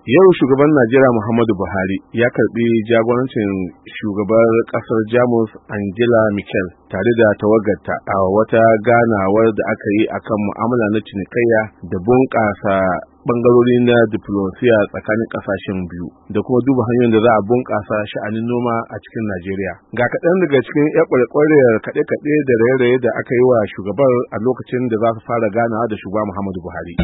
Yau shugaban Najeriya Muhammadu Buhari ya karbi jagorancin shugabar kasar Jamus Angela Merkel tare da tawagarta a wata ganawar da aka yi akan mu'amala na cinikayya da bunƙasa bangarori na diplomasiya tsakanin kasashen biyu da kuma duba hanyoyin da za a bunƙasa sha'anin noma a cikin Najeriya. Ga kaɗan daga cikin ƙwarƙwariyar kaɗe-kaɗe da raye-raye da aka yi wa shugabar a lokacin da za su fara ganawa da shugaba Muhammadu Buhari.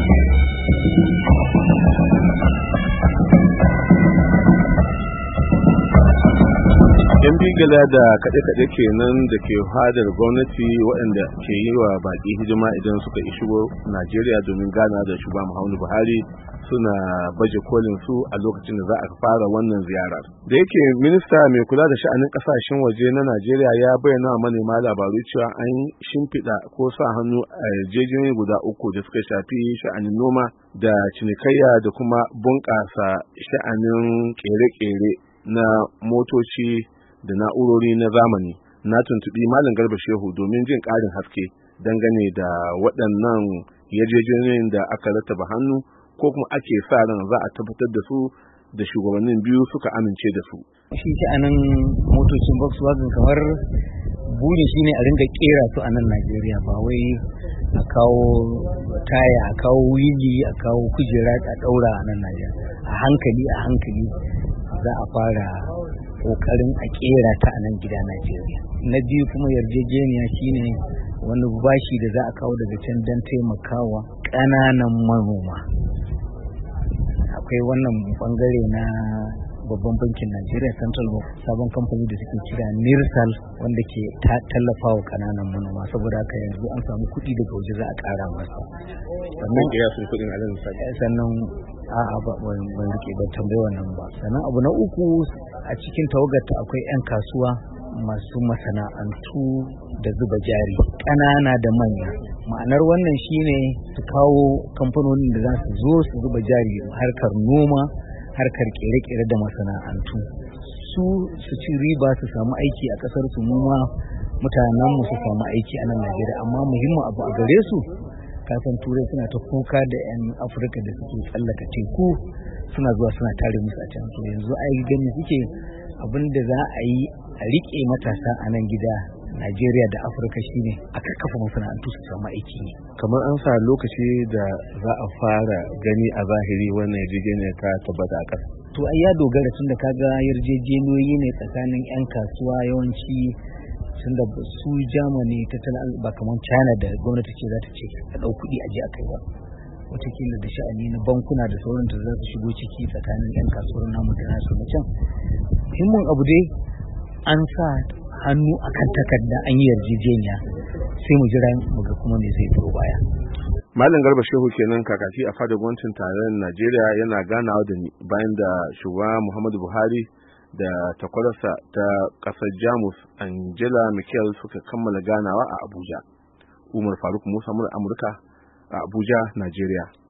Yan bigala da kaɗe-kaɗe kenan da ke hadar gwamnati waɗanda ke yi wa baƙi hidima idan suka shigo Najeriya domin gana da shugaba Muhammadu Buhari suna baje kolin su a lokacin da za a fara wannan ziyarar. Da yake minista mai kula da sha'anin ƙasashen waje na Najeriya ya bayyana wa manema labaru cewa an shimfiɗa ko sa hannu a yarjejeniyoyi guda uku da suka shafi sha'anin noma da cinikayya da kuma bunƙasa sha'anin ƙere-ƙere na motoci da na'urori na zamani. Na tuntuɓi Malam Garba Shehu domin jin ƙarin haske dangane da waɗannan yarjejeniyoyin da aka rattaba hannu ko kuma ake sa ran za a tabbatar da su da shugabannin biyu suka amince da su. Shi sha'anin motocin Volkswagen kamar burin shi ne a ringa kera su a nan Najeriya, ba wai a kawo taya, a kawo wili, a kawo kujera a ɗaura a nan Najeriya. A hankali za a fara kokarin a kera ta a nan gida Najeriya. Na biyu kuma yarjejeniya shine wani bashi da za a kawo daga can don taimakawa ƙananan manoma. Akwai wannan bangare na babban bankin Najeriya Central Bank, sabon kamfani da suke kira Nirsal, wanda ke tallafawa ƙananan manoma. Saboda haka yanzu an samu kuɗi daga waje za a ƙara masa. Sannan ya sun kuɗin alal misali. Sannan a'a ban rike ba tambaye wannan ba. Sannan abu na uku, a cikin tawagarta akwai 'yan kasuwa masu masana'antu da zuba jari ƙanana da manya. Ma'anar wannan shine su kawo kamfanonin da za su zo su zuba jari harkar noma, harkar kere-kere da masana'antu, su ci riba, su samu aiki a ƙasar su, mu ma mutanen mu su samu aiki a nan Najeriya. Amma muhimmin abu a gare su, kasan turai suna ta kuka da 'yan Afirka da suke tsallaka teku suna zuwa suna tare musu a can. To yanzu ai gani suke abin da za a yi a riƙe matasa a nan gida Najeriya da Afirka shine a kakkafa masana'antu su samu aiki ne. Kamar an sa lokaci da za a fara gani a zahiri wannan yarjejeniya ta tabbata a ƙasa. To ai ya dogara tunda kaga yarjejeniyoyi ne tsakanin 'yan kasuwa yawanci, tunda su Germany tattalin ba kamar China da gwamnati ce za ta ce a ɗau kuɗi a je a kai ba. Wataƙila da sha'ani na bankuna da sauran da za su shigo ciki tsakanin 'yan kasuwar namu da nasu na can. Muhimmin abu dai an sa hannu akan takarda, an yi yarjejeniya, sai mu jira mu ga kuma me zai biyo baya. Malam Garba Shehu kenan, kakaki a fadar gwamnatin tarayyar Najeriya, yana ganawa da ni bayan da shugaba Muhammadu Buhari da takwararsa ta ƙasar Jamus Angela Merkel suka kammala ganawa a Abuja. Umar Faruk Musa, Amurka a Abuja, Najeriya.